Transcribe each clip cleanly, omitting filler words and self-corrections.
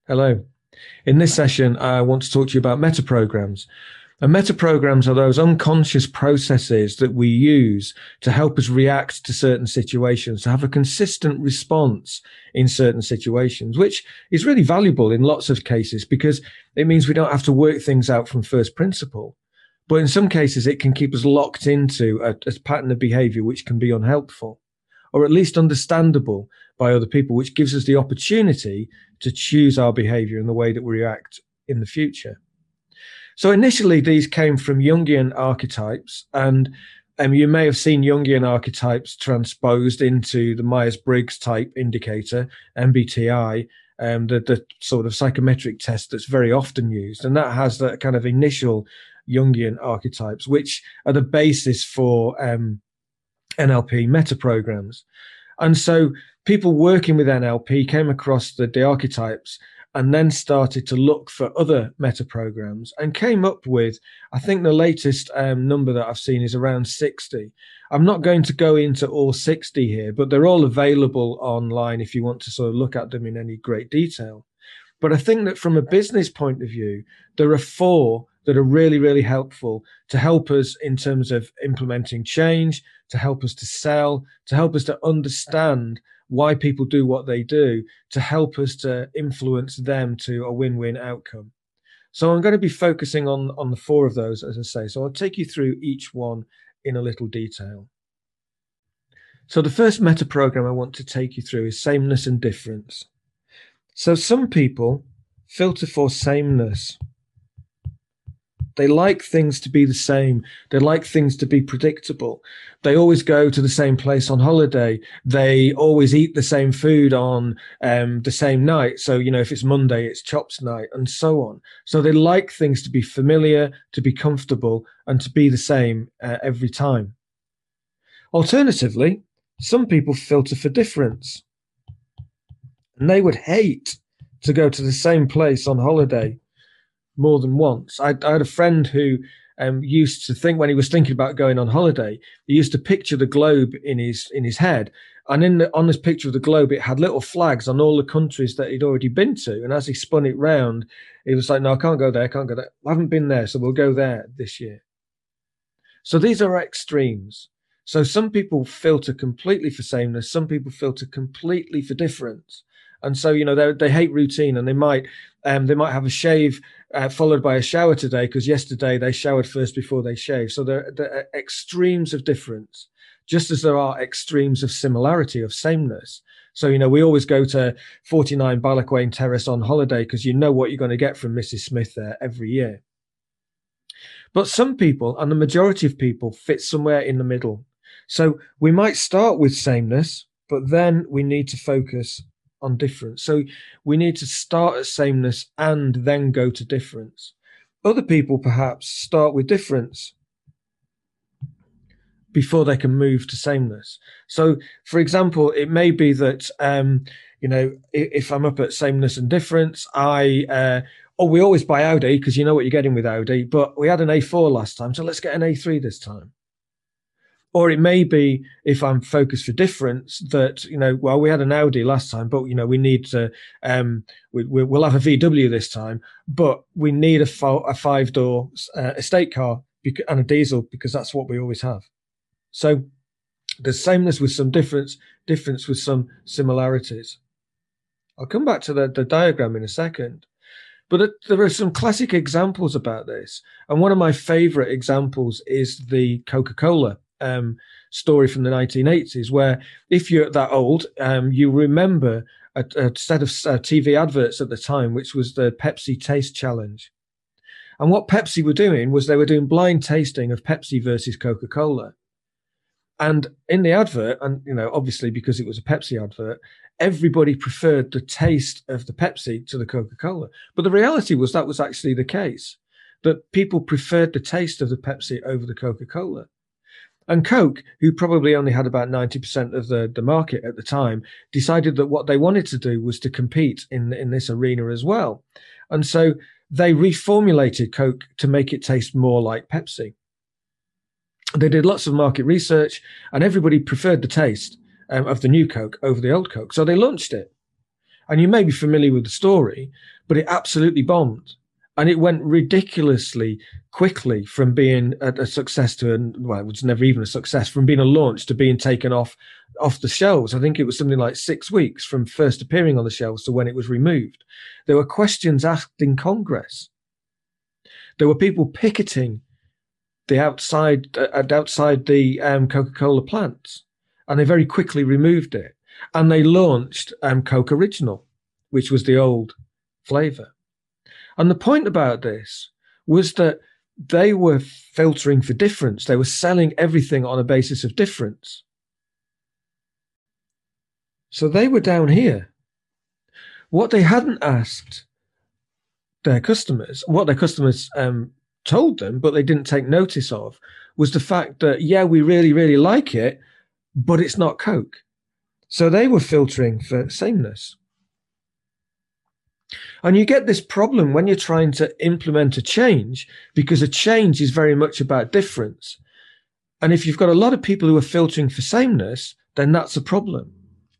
Hello. In this session, I want to talk to you about metaprograms. And metaprograms are those unconscious processes that we use to help us react to certain situations, to have a consistent response in certain situations, which is really valuable in lots of cases because it means we don't have to work things out from first principle. But in some cases, it can keep us locked into a pattern of behavior which can be unhelpful or at least understandable by other people, which gives us the opportunity to choose our behavior and the way that we react in the future. So initially, these came from Jungian archetypes, and you may have seen Jungian archetypes transposed into the Myers-Briggs type indicator, MBTI, the sort of psychometric test that's very often used. And that has that kind of initial Jungian archetypes, which are the basis for NLP metaprograms. And so people working with NLP came across the archetypes and then started to look for other metaprograms and came up with, I think the latest number that I've seen is around 60. I'm not going to go into all 60 here, but they're all available online if you want to sort of look at them in any great detail. But I think that from a business point of view, there are four that are really, really helpful to help us in terms of implementing change, to help us to sell, to help us to understand why people do what they do, to help us to influence them to a win-win outcome. So I'm going to be focusing on the four of those, as I say. So I'll take you through each one in a little detail. So the first meta program I want to take you through is sameness and difference. So some people filter for sameness. They like things to be the same. They like things to be predictable. They always go to the same place on holiday. They always eat the same food on the same night. So, if it's Monday, it's chops night and so on. So they like things to be familiar, to be comfortable, and to be the same every time. Alternatively, some people filter for difference. And they would hate to go to the same place on holiday more than once. I had a friend who used to think, when he was thinking about going on holiday, he used to picture the globe in his head, and on this picture of the globe, it had little flags on all the countries that he'd already been to. And as he spun it round, he was like, "No, I can't go there. I can't go there. I haven't been there, so we'll go there this year." So these are extremes. So some people filter completely for sameness. Some people filter completely for difference. And so, they hate routine, and they might have a shave followed by a shower today because yesterday they showered first before they shaved. So there are extremes of difference, just as there are extremes of similarity, of sameness. So, we always go to 49 Ballacquain Terrace on holiday because you know what you're going to get from Mrs. Smith there every year. But some people, and the majority of people, fit somewhere in the middle. So we might start with sameness, but then we need to focus on difference. So we need to start at sameness and then go to difference. Other people perhaps start with difference before they can move to sameness. So, for example, it may be that if I'm up at sameness and difference, we always buy Audi because you know what you're getting with Audi, but we had an A4 last time, so let's get an A3 this time. Or it may be, if I'm focused for difference, that, we had an Audi last time, but, we need to, we'll have a VW this time, but we need a 5-door estate car and a diesel because that's what we always have. So there's sameness with some difference with some similarities. I'll come back to the diagram in a second. But there are some classic examples about this. And one of my favorite examples is the Coca-Cola story from the 1980s, where if you're that old, you remember a set of TV adverts at the time, which was the Pepsi Taste Challenge. And what Pepsi were doing was they were doing blind tasting of Pepsi versus Coca-Cola. And in the advert, and obviously because it was a Pepsi advert, everybody preferred the taste of the Pepsi to the Coca-Cola. But the reality was that was actually the case, that people preferred the taste of the Pepsi over the Coca-Cola. And Coke, who probably only had about 90% of the market at the time, decided that what they wanted to do was to compete in this arena as well. And so they reformulated Coke to make it taste more like Pepsi. They did lots of market research, and everybody preferred the taste of the new Coke over the old Coke. So they launched it. And you may be familiar with the story, but it absolutely bombed. And it went ridiculously quickly from being a success to, well, it was never even a success, from being a launch to being taken off the shelves. I think it was something like 6 weeks from first appearing on the shelves to when it was removed. There were questions asked in Congress. There were people picketing outside the Coca-Cola plants, and they very quickly removed it. And they launched Coke Original, which was the old flavor. And the point about this was that they were filtering for difference. They were selling everything on a basis of difference. So they were down here. What they hadn't asked their customers, what their customers told them, but they didn't take notice of, was the fact that, yeah, we really, really like it, but it's not Coke. So they were filtering for sameness. And you get this problem when you're trying to implement a change, because a change is very much about difference. And if you've got a lot of people who are filtering for sameness, then that's a problem.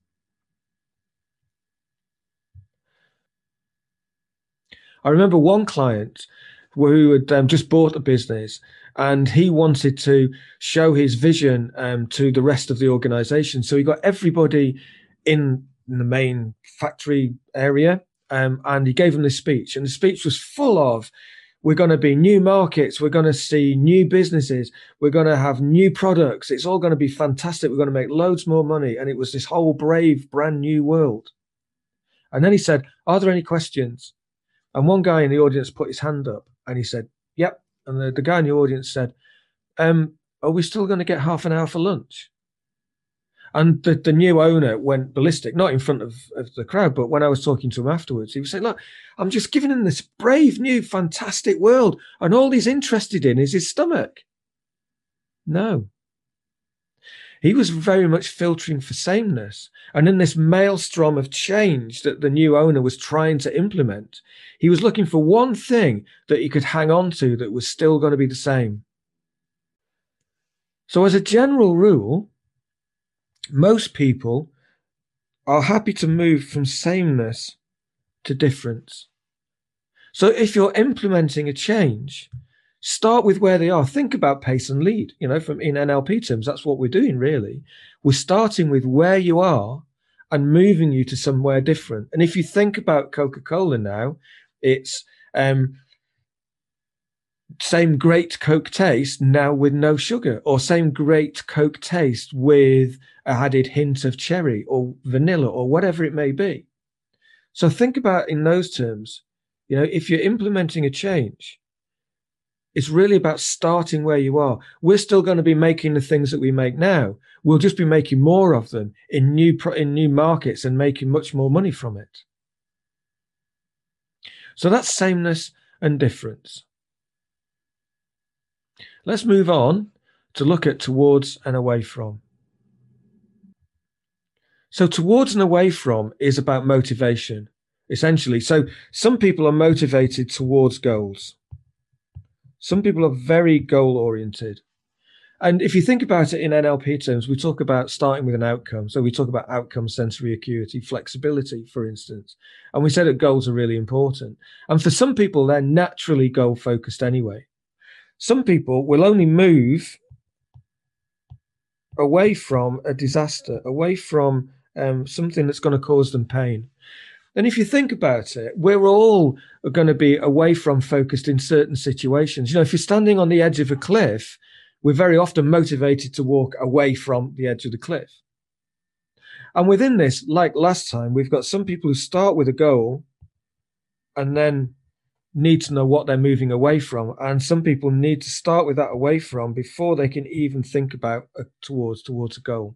I remember one client who had just bought a business, and he wanted to show his vision to the rest of the organization. So he got everybody in the main factory area, and he gave them this speech. And the speech was full of, we're going to be new markets, we're going to see new businesses, we're going to have new products, it's all going to be fantastic, we're going to make loads more money. And it was this whole brave, brand new world. And then he said, are there any questions? And one guy in the audience put his hand up and he said, yep. And the guy in the audience said, are we still going to get half an hour for lunch? And the new owner went ballistic, not in front of the crowd, but when I was talking to him afterwards, he was saying, look, I'm just giving him this brave, new, fantastic world, and all he's interested in is his stomach. No. He was very much filtering for sameness. And in this maelstrom of change that the new owner was trying to implement, he was looking for one thing that he could hang on to that was still going to be the same. So as a general rule, most people are happy to move from sameness to difference. So if you're implementing a change, start with where they are. Think about pace and lead. From in NLP terms, that's what we're doing, really. We're starting with where you are and moving you to somewhere different. And if you think about Coca-Cola now, it's same great Coke taste now with no sugar, or same great Coke taste with an added hint of cherry or vanilla or whatever it may be. So think about in those terms. If you're implementing a change, it's really about starting where you are. We're still going to be making the things that we make now. We'll just be making more of them in new markets and making much more money from it. So that's sameness and difference. Let's move on to look at towards and away from. So towards and away from is about motivation, essentially. So some people are motivated towards goals. Some people are very goal-oriented. And if you think about it in NLP terms, we talk about starting with an outcome. So we talk about outcome, sensory acuity, flexibility, for instance. And we say that goals are really important. And for some people, they're naturally goal-focused anyway. Some people will only move away from a disaster, away from something that's going to cause them pain. And if you think about it, we're all going to be away from focused in certain situations. If you're standing on the edge of a cliff, we're very often motivated to walk away from the edge of the cliff. And within this, like last time, we've got some people who start with a goal and then need to know what they're moving away from. And some people need to start with that away from before they can even think about towards a goal.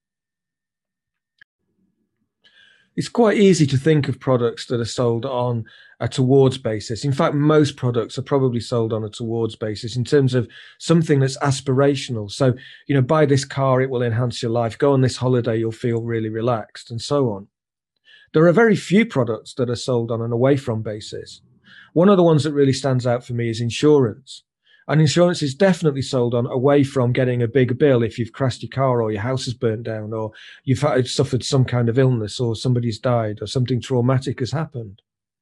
It's quite easy to think of products that are sold on a towards basis. In fact, most products are probably sold on a towards basis in terms of something that's aspirational. So, buy this car, it will enhance your life. Go on this holiday, you'll feel really relaxed, and so on. There are very few products that are sold on an away from basis. One of the ones that really stands out for me is insurance. And insurance is definitely sold on away from getting a big bill if you've crashed your car or your house has burnt down or you've suffered some kind of illness or somebody's died or something traumatic has happened.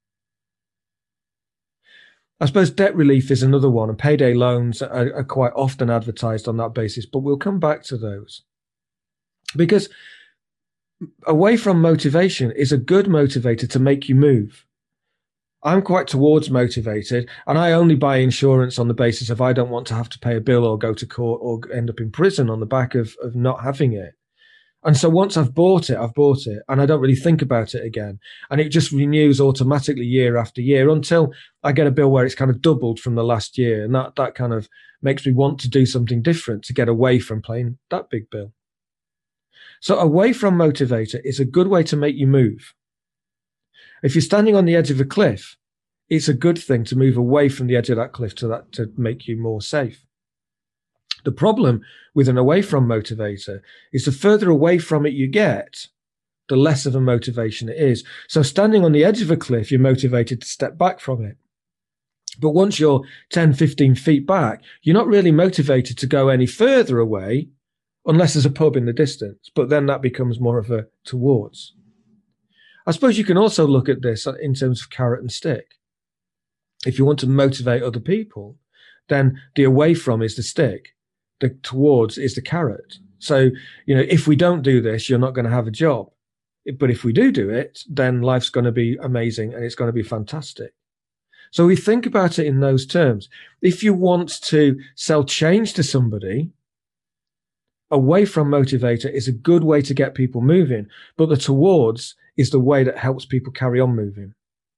I suppose debt relief is another one, and payday loans are quite often advertised on that basis, but we'll come back to those. Because away from motivation is a good motivator to make you move. I'm quite towards motivated, and I only buy insurance on the basis of I don't want to have to pay a bill or go to court or end up in prison on the back of not having it. And so once I've bought it, and I don't really think about it again. And it just renews automatically year after year until I get a bill where it's kind of doubled from the last year. And that kind of makes me want to do something different to get away from paying that big bill. So away from motivator is a good way to make you move. If you're standing on the edge of a cliff, it's a good thing to move away from the edge of that cliff to make you more safe. The problem with an away from motivator is the further away from it you get, the less of a motivation it is. So standing on the edge of a cliff, you're motivated to step back from it. But once you're 10, 15 feet back, you're not really motivated to go any further away unless there's a pub in the distance. But then that becomes more of a towards. I suppose you can also look at this in terms of carrot and stick. If you want to motivate other people, then the away from is the stick. The towards is the carrot. So, if we don't do this, you're not going to have a job. But if we do it, then life's going to be amazing and it's going to be fantastic. So we think about it in those terms. If you want to sell change to somebody, away from motivator is a good way to get people moving, but the towards is the way that helps people carry on moving.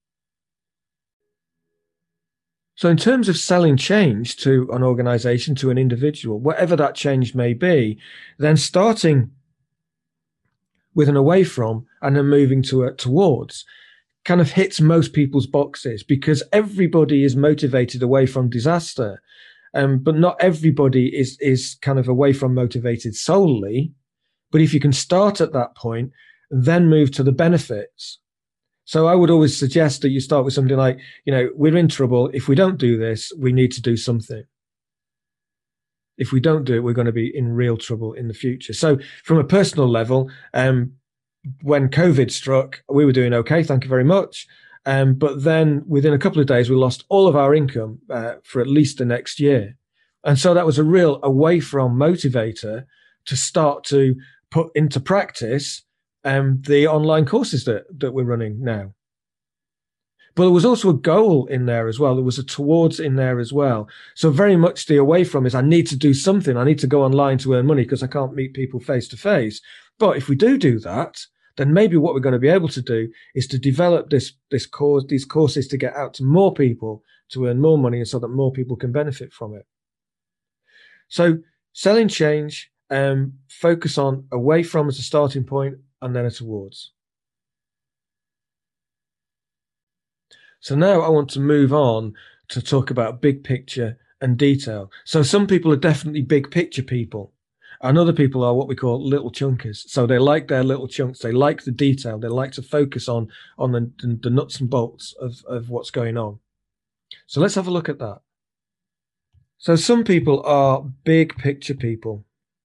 So in terms of selling change to an organization, to an individual, whatever that change may be, then starting with an away from and then moving to a towards kind of hits most people's boxes because everybody is motivated away from disaster. But not everybody is kind of away from motivated solely. But if you can start at that point, then move to the benefits. So I would always suggest that you start with something like, we're in trouble. If we don't do this, we need to do something. If we don't do it, we're going to be in real trouble in the future. So from a personal level, when COVID struck, we were doing okay. Thank you very much. But then within a couple of days, we lost all of our income for at least the next year. And so that was a real away from motivator to start to put into practice the online courses that we're running now. But there was also a goal in there as well. There was a towards in there as well. So very much the away from is I need to do something. I need to go online to earn money because I can't meet people face to face. But if we do that, then maybe what we're going to be able to do is to develop these courses to get out to more people to earn more money and so that more people can benefit from it. So selling change, focus on away from as a starting point and then a towards. So now I want to move on to talk about big picture and detail. So some people are definitely big picture people. And other people are what we call little chunkers. So they like their little chunks. They like the detail. They like to focus on the nuts and bolts of what's going on. So let's have a look at that. So some people are big picture people.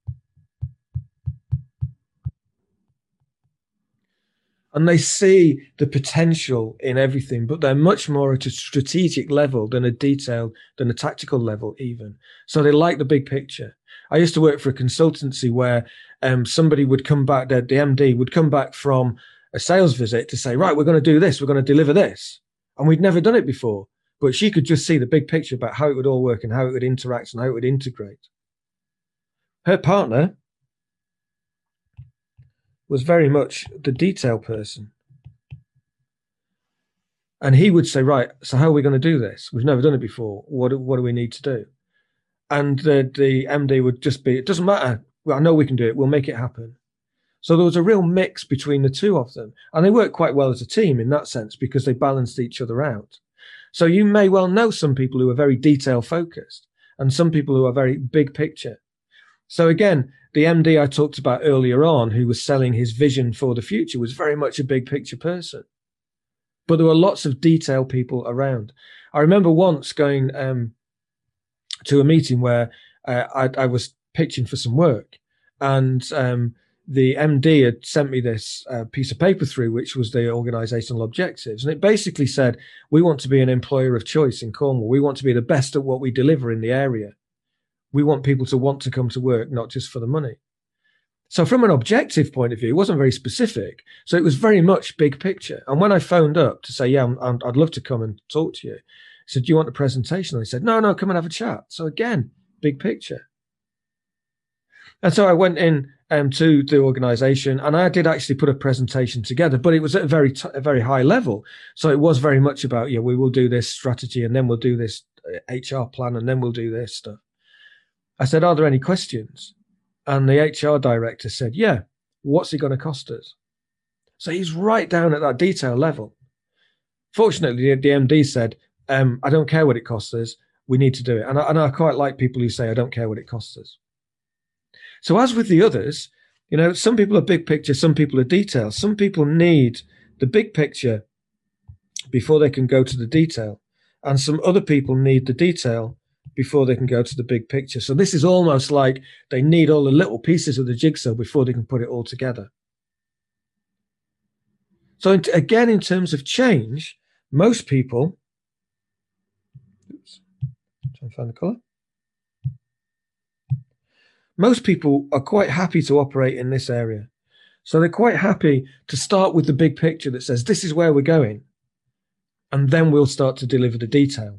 And they see the potential in everything, but they're much more at a strategic level than a tactical level even. So they like the big picture. I used to work for a consultancy where somebody would come back, the MD would come back from a sales visit to say, right, we're going to do this, we're going to deliver this. And we'd never done it before, but she could just see the big picture about how it would all work and how it would interact and how it would integrate. Her partner was very much the detail person. And he would say, right, so how are we going to do this? We've never done it before. What do we need to do? And the MD would just be, it doesn't matter. Well, I know we can do it. We'll make it happen. So there was a real mix between the two of them. And they worked quite well as a team in that sense because they balanced each other out. So you may well know some people who are very detail focused and some people who are very big picture. So again, the MD I talked about earlier on, who was selling his vision for the future, was very much a big picture person. But there were lots of detail people around. I remember once going to a meeting where I was pitching for some work, and the MD had sent me this piece of paper through, which was the organisational objectives, and it basically said, we want to be an employer of choice in Cornwall. We want to be the best at what we deliver in the area. We want people to want to come to work, not just for the money. So from an objective point of view, it wasn't very specific. So it was very much big picture. And when I phoned up to say, yeah, I'd love to come and talk to you, I said, do you want a presentation? And they said, no, come and have a chat. So again, big picture. And so I went in to the organisation, and I did actually put a presentation together, but it was at a very high level. So it was very much about, yeah, we will do this strategy, and then we'll do this HR plan, and then we'll do this stuff. I said, are there any questions? And the HR director said, yeah, what's it going to cost us? So he's right down at that detail level. Fortunately, the MD said, I don't care what it costs us. We need to do it. And I quite like people who say, I don't care what it costs us. So as with the others, you know, some people are big picture, some people are detail. Some people need the big picture before they can go to the detail. And some other people need the detail before they can go to the big picture. So this is almost like they need all the little pieces of the jigsaw before they can put it all together. So again, in terms of change, most people, trying to find the color. Most people are quite happy to operate in this area. So they're quite happy to start with the big picture that says, this is where we're going. And then we'll start to deliver the detail.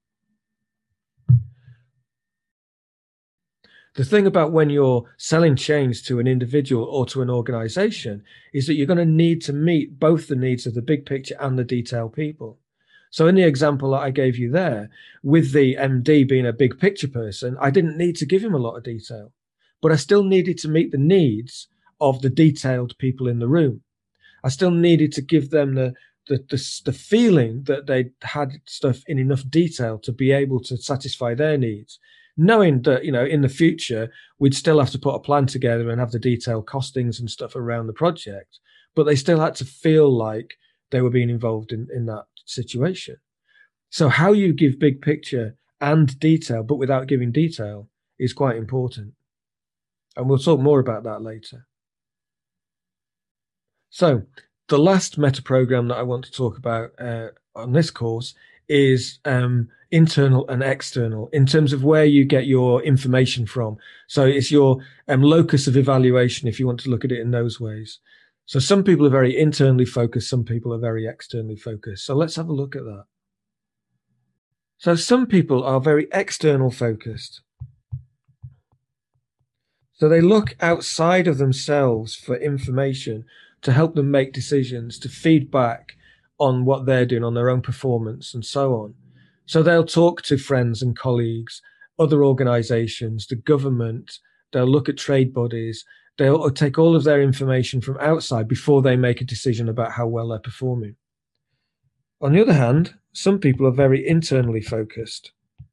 The thing about when you're selling change to an individual or to an organization is that you're going to need to meet both the needs of the big picture and the detail people. So in the example that I gave you there, with the MD being a big picture person, I didn't need to give him a lot of detail, but I still needed to meet the needs of the detailed people in the room. I still needed to give them the feeling that they had stuff in enough detail to be able to satisfy their needs, knowing that, you know, in the future, we'd still have to put a plan together and have the detailed costings and stuff around the project, but they still had to feel like they were being involved in that situation. So how you give big picture and detail, but without giving detail, is quite important. And we'll talk more about that later. So the last meta program that I want to talk about on this course is internal and external in terms of where you get your information from. So it's your locus of evaluation, if you want to look at it in those ways. So some people are very internally focused, some people are very externally focused. So let's have a look at that. So some people are very external focused. So they look outside of themselves for information to help them make decisions, to feedback on what they're doing, on their own performance and so on. So they'll talk to friends and colleagues, other organizations, the government, they'll look at trade bodies, they'll take all of their information from outside before they make a decision about how well they're performing. On the other hand, some people are very internally focused.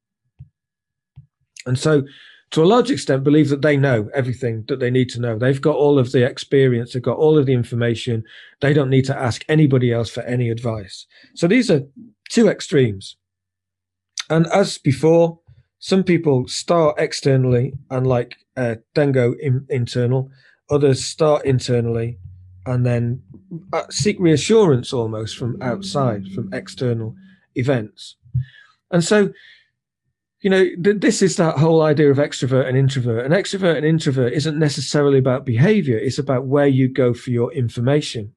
And so to a large extent, believe that they know everything that they need to know. They've got all of the experience, they've got all of the information. They don't need to ask anybody else for any advice. So these are two extremes. And as before, some people start externally and then go internal. Others start internally and then seek reassurance almost from outside, from external events. And so, you know, this is that whole idea of extrovert and introvert. An extrovert and introvert isn't necessarily about behavior. It's about where you go for your information.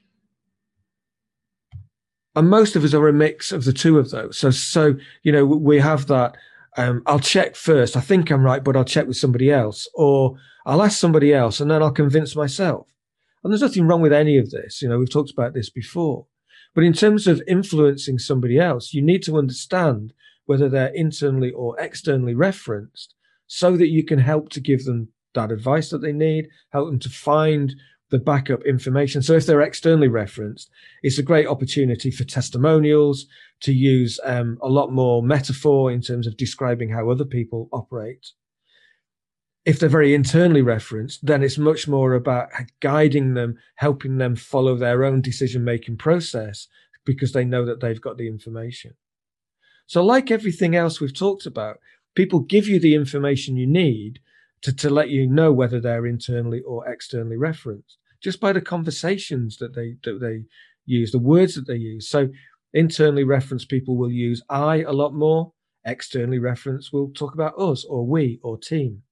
And most of us are a mix of the two of those. So you know, we have that, I'll check first. I think I'm right, but I'll check with somebody else. Or I'll ask somebody else and then I'll convince myself. And there's nothing wrong with any of this. You know, we've talked about this before. But in terms of influencing somebody else, you need to understand whether they're internally or externally referenced so that you can help to give them that advice that they need, help them to find the backup information. So if they're externally referenced, it's a great opportunity for testimonials, to use a lot more metaphor in terms of describing how other people operate. If they're very internally referenced, then it's much more about guiding them, helping them follow their own decision-making process because they know that they've got the information. So like everything else we've talked about, People give you the information you need to let you know whether they're internally or externally referenced, just by the conversations that they use, the words that they use. So internally referenced people will use I a lot more. Externally referenced will talk about us or we or team.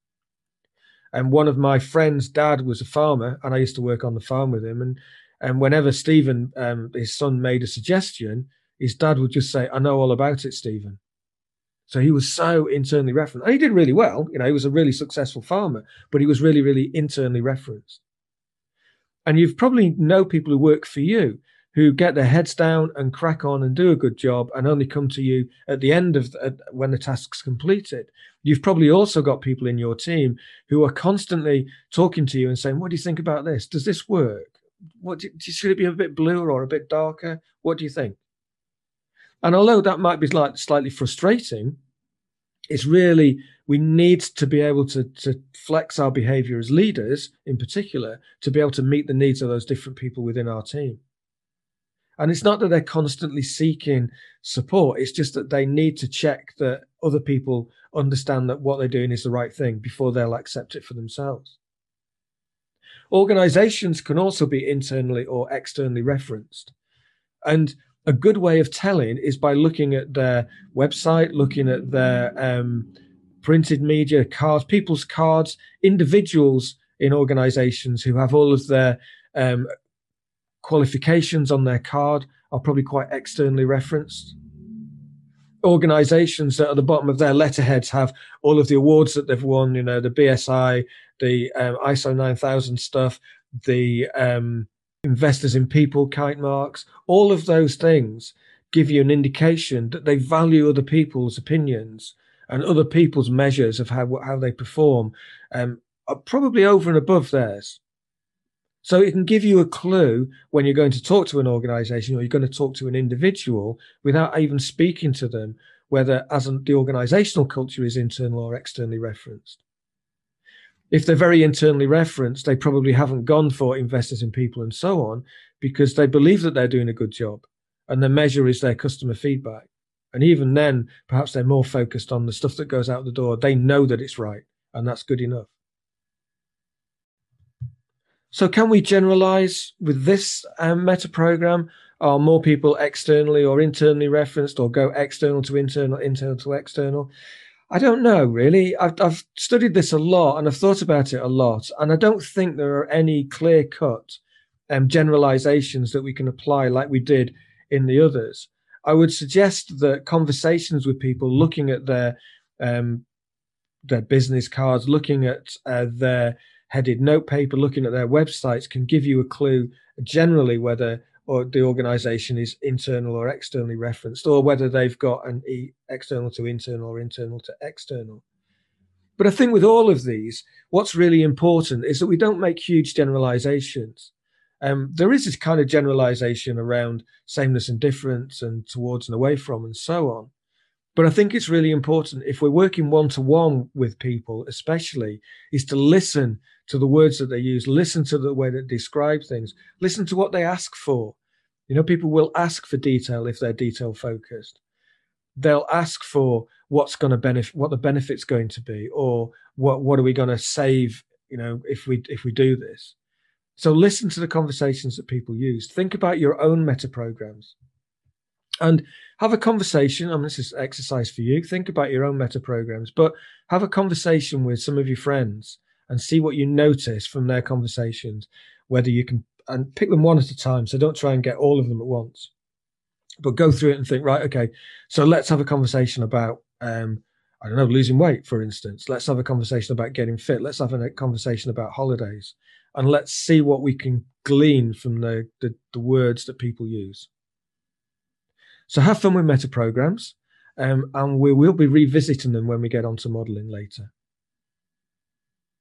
And one of my friend's dad was a farmer, and I used to work on the farm with him. And whenever Stephen, his son, made a suggestion, his dad would just say, "I know all about it, Stephen." So he was so internally referenced. And he did really well. He was a really successful farmer, but he was really, really internally referenced. And you've probably know people who work for you who get their heads down and crack on and do a good job and only come to you at the end of when the task's completed. You've probably also got people in your team who are constantly talking to you and saying, "What do you think about this? Does this work? Should it be a bit bluer or a bit darker? What do you think?" And although that might be slightly frustrating, it's really, we need to be able to flex our behavior as leaders, in particular, to be able to meet the needs of those different people within our team. And it's not that they're constantly seeking support. It's just that they need to check that other people understand that what they're doing is the right thing before they'll accept it for themselves. Organizations can also be internally or externally referenced. And a good way of telling is by looking at their website, looking at their printed media, cards, people's cards, individuals in organizations who have all of their qualifications on their card are probably quite externally referenced. Organizations that at the bottom of their letterheads have all of the awards that they've won, the BSI, the ISO 9000 stuff, the Investors in People kite marks, all of those things give you an indication that they value other people's opinions and other people's measures of how they perform, are probably over and above theirs. So it can give you a clue when you're going to talk to an organization or you're going to talk to an individual without even speaking to them, whether the organizational culture is internal or externally referenced. If they're very internally referenced, they probably haven't gone for Investors in People and so on because they believe that they're doing a good job and the measure is their customer feedback. And even then, perhaps they're more focused on the stuff that goes out the door. They know that it's right and that's good enough. So can we generalize with this meta program? Are more people externally or internally referenced, or go external to internal, internal to external? I don't know, really. I've studied this a lot and I've thought about it a lot. And I don't think there are any clear-cut generalizations that we can apply like we did in the others. I would suggest that conversations with people, looking at their business cards, looking at their headed note paper, looking at their websites, can give you a clue generally whether the organization is internal or externally referenced, or whether they've got an external to internal or internal to external. But I think with all of these, what's really important is that we don't make huge generalizations. There is this kind of generalization around sameness and difference and towards and away from and so on. But I think it's really important, if we're working one-to-one with people, especially, is to listen to the words that they use, listen to the way that they describe things, listen to what they ask for. People will ask for detail if they're detail focused. They'll ask for what's going to benefit, what the benefit's going to be, or what are we going to save, if we do this. So listen to the conversations that people use. Think about your own meta programs. And have a conversation. This is exercise for you. Think about your own meta programs, but have a conversation with some of your friends and see what you notice from their conversations, whether you can, and pick them one at a time. So don't try and get all of them at once, but go through it and think, right, okay, so let's have a conversation about, losing weight, for instance. Let's have a conversation about getting fit. Let's have a conversation about holidays, and let's see what we can glean from the words that people use. So have fun with meta programs, and we will be revisiting them when we get onto modeling later.